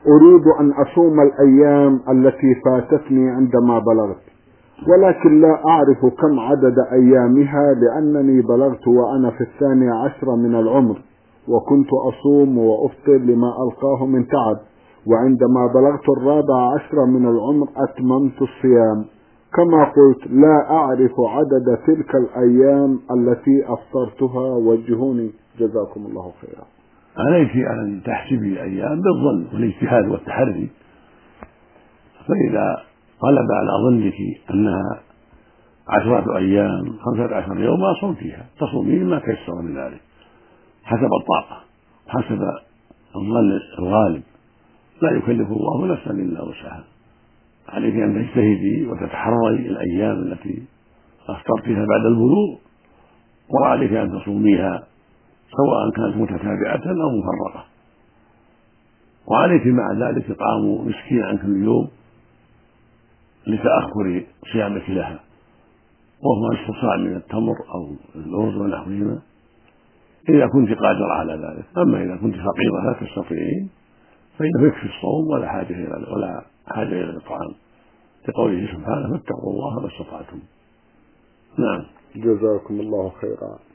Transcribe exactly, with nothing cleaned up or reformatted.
أريد أن أصوم الأيام التي فاتتني عندما بلغت، ولكن لا أعرف كم عدد أيامها، لأنني بلغت وأنا في الثاني عشر من العمر، وكنت أصوم وأفطر لما ألقاه من تعب، وعندما بلغت الرابع عشر من العمر أتممت الصيام. كما قلت لا أعرف عدد تلك الأيام التي أفطرتها، وجهوني جزاكم الله خيرا. عليك أن تحسبي الأيام بالظن والاجتهاد والتحري، فإذا غلب على ظنك أنها عشرة أيام خمسة عشر يوما صمتيها، تصومين ما تيسر من ذلك حسب الطاقة حسب الظن الغالب، لا يكلف الله نفسا إلا وسعها. عليك أن تجتهدي وتتحري الأيام التي أفطرتها بعد البلوغ، وعليك أن تصوميها سواء كانت متتابعة أو مفرقة، وعليك مع ذلك إطعام مسكين عن كل يوم لتأخر صيامك لها، وهو نصف صاع من التمر أو الأرز ونحوهما إذا كنت قادرة على ذلك. أما إذا كنت فقيرة لا تستطيعين فإنه يكفي الصوم ولا حاجة إلى ولا حاجة إلى الإطعام، لقوله سبحانه: فاتقوا الله ما استطعتم. نعم. جزاكم الله خيرا.